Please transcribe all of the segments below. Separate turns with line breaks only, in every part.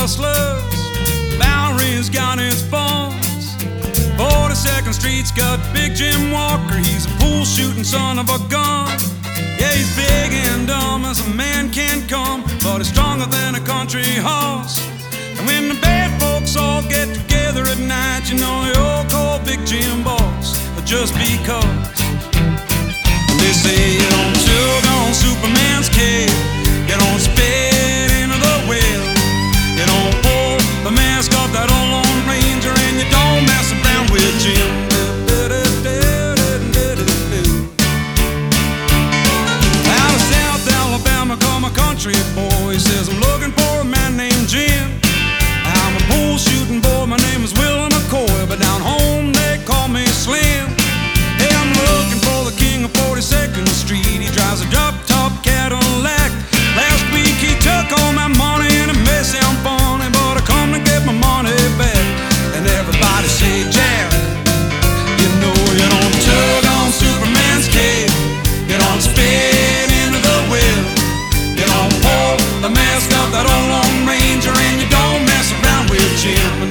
hustlers. Bowery's got its funds. 42nd Street's got Big Jim Walker. He's a pool shooting son of a gun. Yeah, he's big and dumb as a man can come, but he's stronger than a country horse. And when the bad folks all get together at night, you know they all call Big Jim boss, but just because. And they say you don't tug on Superman's cape, you don't spit into the well, you don't pull the mask off that old Lone Ranger, and you don't mess around with Jim. Out of South Alabama come a country boy. He says I'm looking for a man named Jim. I'm a bull shooting boy, my name is Will McCoy, but down home they call me Slim. Hey, I'm looking for the king of 42nd Street. He drives a drop-top Cadillac. Last week he took all my money, and it may sound funny, but I come to get my money back. And everybody say, Jack, you know you don't tug on Superman's cape, you don't spit into the well, you don't pull the mask off that old Lone Ranger, and you don't mess around with Jim.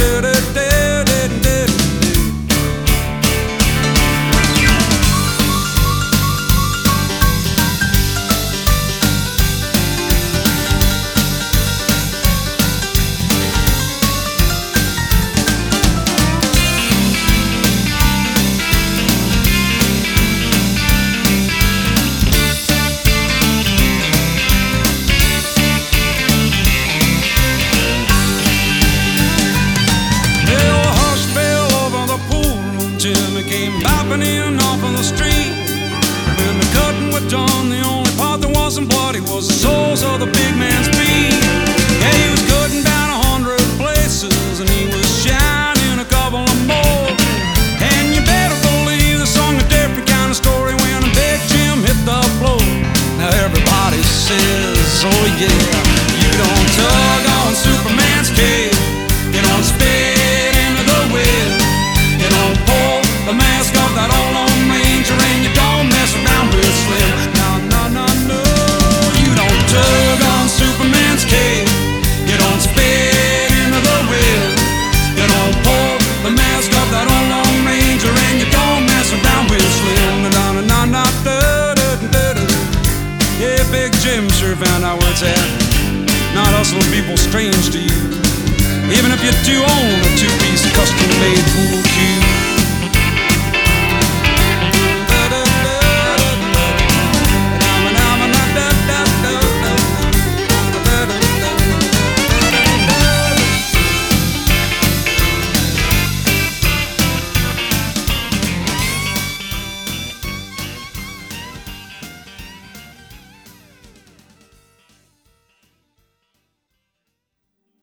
Jimmy came bopping in off of the street. When the cutting was done, the only part that wasn't bloody was the soles of the big man's feet. Yeah, he was cutting down 100 places, and he was shining a couple of more. And you better believe the song a different kind of story when Big Jim hit the floor. Now everybody says, oh yeah, you don't tug on Superman's cape, you don't spit into the well, you don't pull the mask off that old Lone Ranger, and you don't mess around with Slim. No, no, no, no. You don't tug on Superman's cape, you don't spit into the well, you don't pull the mask off that old Lone Ranger, and you don't mess around with Slim. No, no, no, no, no. Yeah, Big Jim sure found out where it's at. Not hustling people strange to you, even if you do own a two-piece custom-made pool cue.